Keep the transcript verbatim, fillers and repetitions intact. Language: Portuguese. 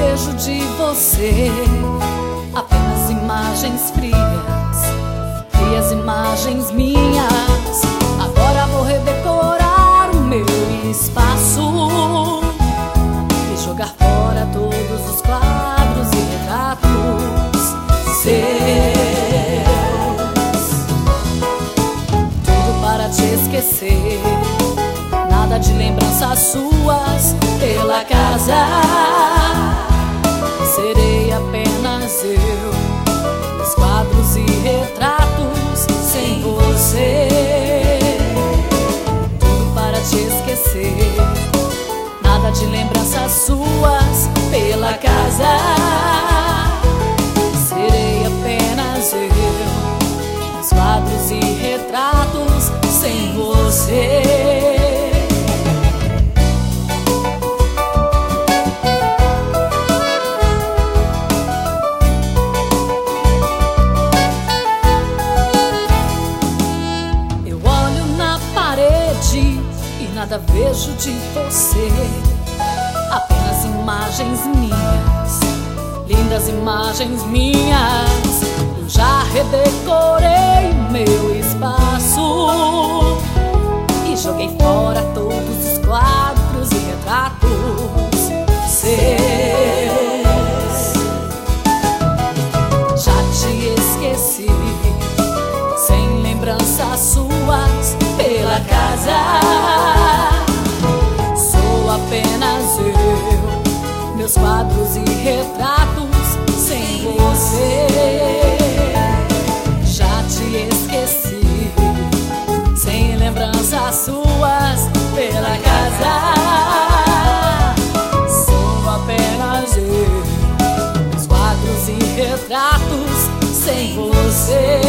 vejo de você apenas imagens frias, frias imagens minhas. Agora vou redecorar o meu espaço e jogar fora todos os quadros e retratos seus. Tudo para te esquecer, nada de lembranças suas pela casa. Serei apenas eu, os quadros e retratos sem você. Tudo para te esquecer, nada de lembranças suas pela casa. Serei apenas eu, os quadros e retratos sem você. E nada vejo de você, apenas imagens minhas, lindas imagens minhas. Eu já redecorei meu espaço e joguei fora todos os quadros e retratos seus. Já te esqueci, sem lembranças suas pela casa. Sou apenas eu, meus quadros e retratos sem você. Já te esqueci, sem lembranças suas pela casa. Sou apenas eu, meus quadros e retratos sem você.